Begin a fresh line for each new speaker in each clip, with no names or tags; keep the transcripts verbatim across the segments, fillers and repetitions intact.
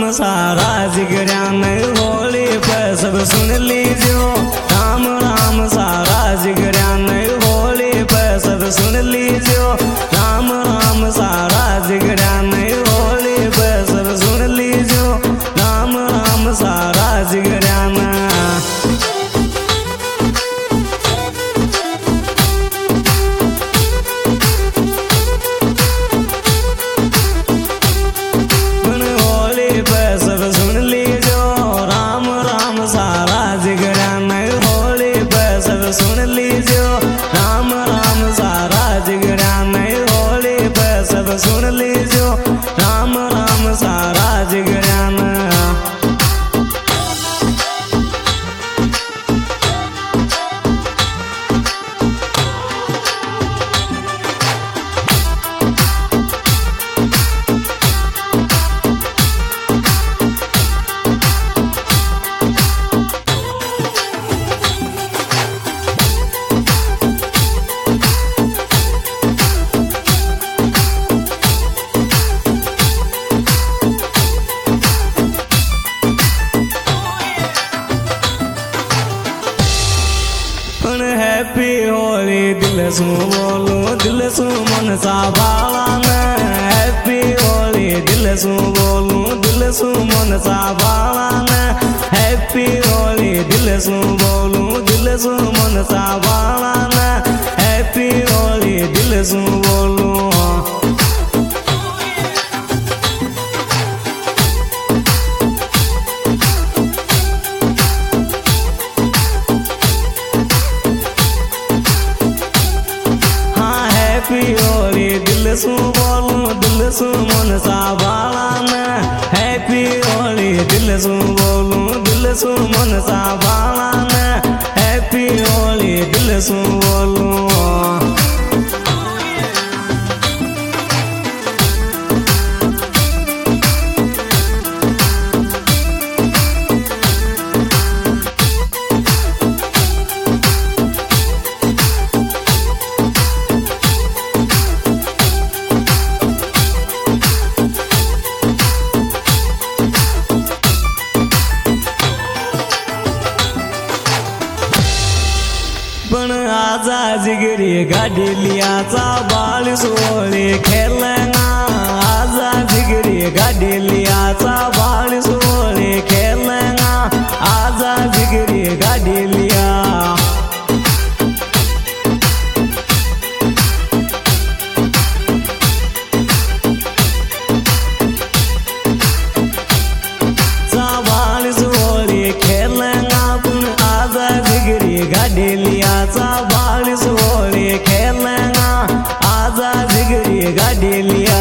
सारा जिगरिया ने होली पे सब सुन लीजियो। राम राम सारा जिगरिया ने होली पे सब सुन लीजियो। राम राम सारा जिगरिया ने होली पे सब सुन लीजियो। राम राम सारा जिगरिया ने सुन लीजियो। राम राम सारा जिगरिया ने होली पे सब सुन लीजियो। राम राम सारा जिगरिया ने हैप्पी होली दिल सू बोलू दिल सू मन सा बाला ने। हैप्पी होली दिल सू बोलू दिल सू मन सा बाला ने। हैप्पी होली दिल सू बोलू दिल सू मन सा बाला ने। हैप्पी होली दिल सू बोलू हैप्पी होली दिल सू बोलू दिल सू मन सा बाला ने। हैप्पी होली दिल सू बोलू दिल सू मन सा बाला ने। हैप्पी होली दिल सू बोलू पण आजा जिगरी गाड़ी लिया चा बाल सोले खेलना। आजा जिगरी गाड़ी लिया चा बाल सोले खेलना। आजा जिगरी गाड़ी लिया गाड़ी लिया चा बाल सोले खेलना। आजा जिगरी गाड़ी लिया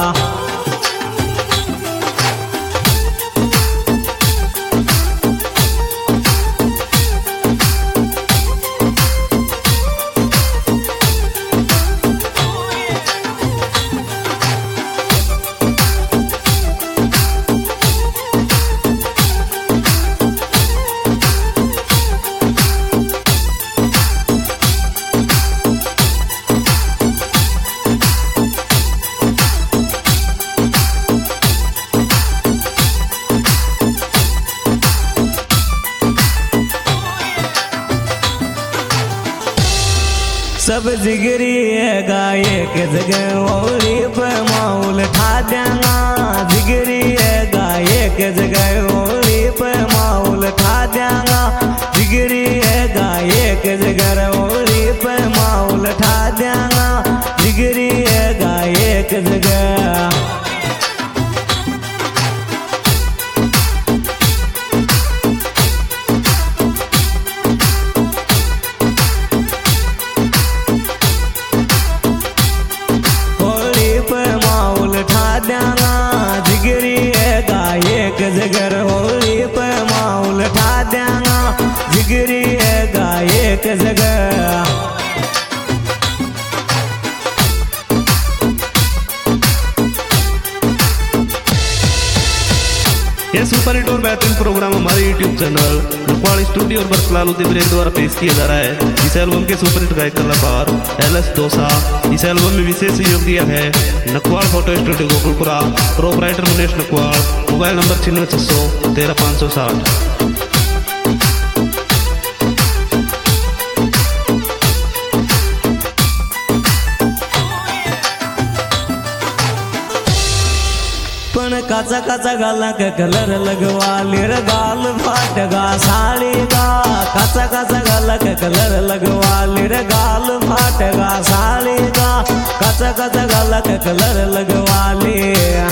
सब जिगरी है गाये के जगह होली पे माहौल ठा देना। जिगरी है गाये के जगह होली पे माहौल ठा देना। जिगरी है गाये के जगह होली पे माहौल ठा देना। जिगरी है गाये के जगह जिगरी है गाये के जगह होली पे माहौल ठा देना। जिगरी है गाये के जगह
ये सुपर हिट और बेहतरीन प्रोग्राम हमारे यूट्यूब चैनल नकवाल स्टूडियो और बरकलाल उदयवीर द्वारा पेश किया जा रहा है। इस एल्बम के सुपर हिट गायक कलाकार एल एस दोसा। इस एल्बम में विशेष सहयोग दिया है Nakwal photo studio Gokulpura, proprietor Manish Nakwal, mobile number छिन्नवे छह सौ तेरह पाँच सौ साठ।
काचा काचा गाला के कलर लगवा लिर गाल फाटगा साड़ी का। काचा काचा गाला के कलर लगवा लिर गाल फाटगा साड़ी का। काचा काचा गाला के कलर लगवा ले।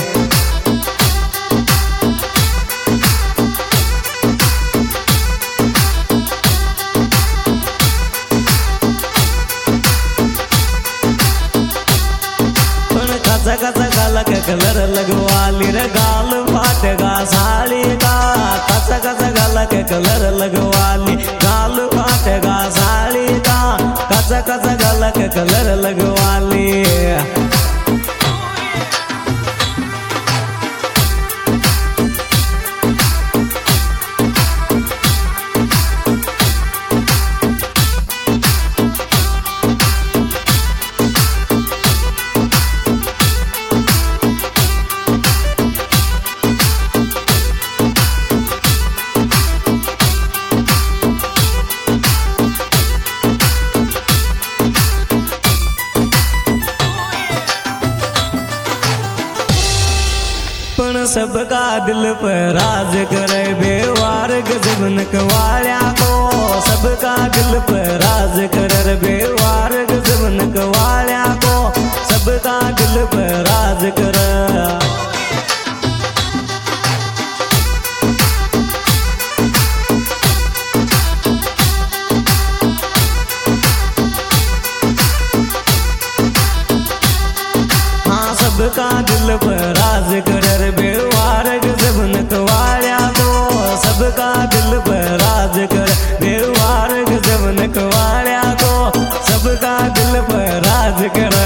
काचा काचा गाला के कलर लगवा लिर गाल फाटगा साड़ी का। काचा काचा गाला के कलर लगवा ली गाल फाटगा साड़ी का। काचा काचा गाला के कलर लगवा ली। सबका दिल पर राज करे बेवार गजब नकवाल्या को। सबका दिल पर राज करे बेवार गजब नकवाल्या को। सबका दिल पर राज करे। सबका दिल पर राज कर बेवार गजब नकवाल्या को। सबका दिल पर राज कर बेवार गजब नकवाल्या को। सबका दिल पर राज कर।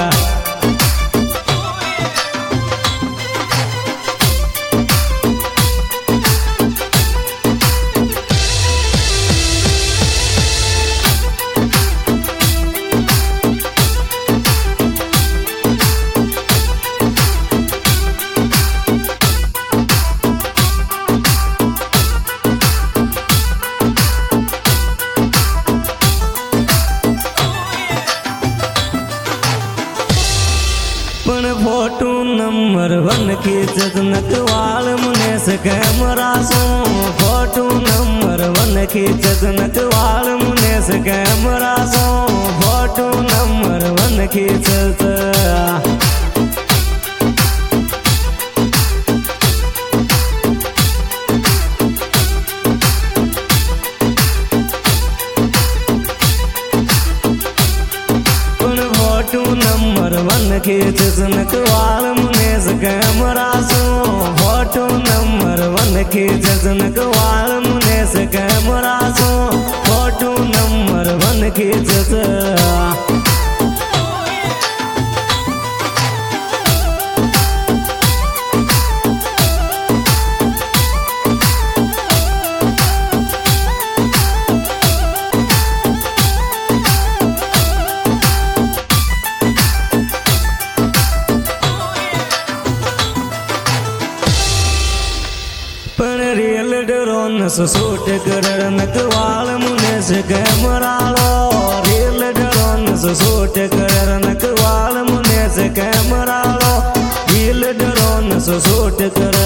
फोटो नंबर वन खींचत नकवाल मुने से कैमरा सो। फोटो नंबर वन खींचत नकवाल मुने से कैमरा सो। फोटो नंबर वन खींचत। फोटो नंबर वन खींचत नकवाल मुने से कैमरा सो। फोटो नंबर वन खींचत नकवाल मुने से कैमरा सो। फोटो नंबर वन खींचत। रियल ड्रोन से शूट कर नकवाल मुने से कैमरा लो। रियल ड्रोन से शूट कर नकवाल मुने से कैमरा लो। रियल ड्रोन से शूट कर